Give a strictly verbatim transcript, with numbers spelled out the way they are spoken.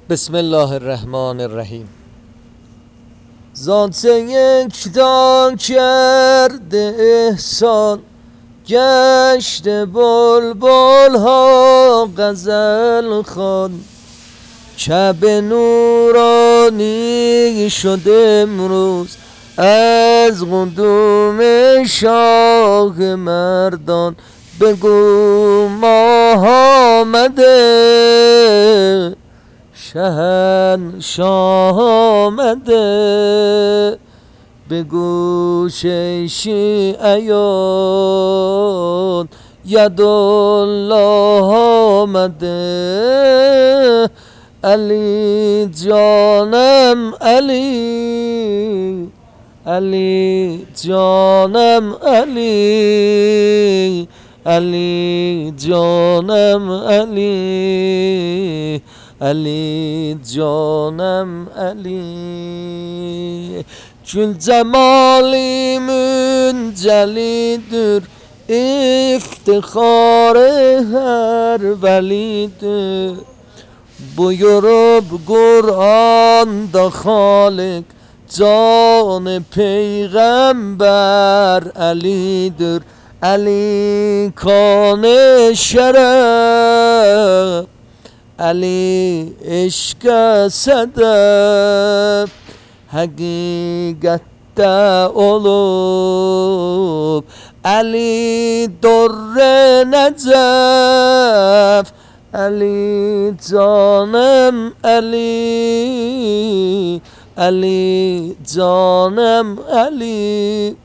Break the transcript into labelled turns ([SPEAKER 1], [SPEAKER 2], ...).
[SPEAKER 1] بسم الله الرحمن الرحیم. ذات یکتا کرده احسان، گشته بلبل ها غزل خوان. کعبه نورانی شده امروز از قدوم شاه مردان. بگو ماه آمده، شهنشاه آمده. بگو شیعیان یدالله آمده. علی جانم علی، علی جانم علی، علی جانم علی، علی جانم علی. Gül cemali müncelidir, iftiharı her velidir. Buyurup Kur'an'da Halik, can-ı peygamber Ali'dir. Ali kan-ı şeref, Ali eşk-e sedef. Hakikatte olup Ali Dorre Necef. Ali canım Ali, Ali canım Ali.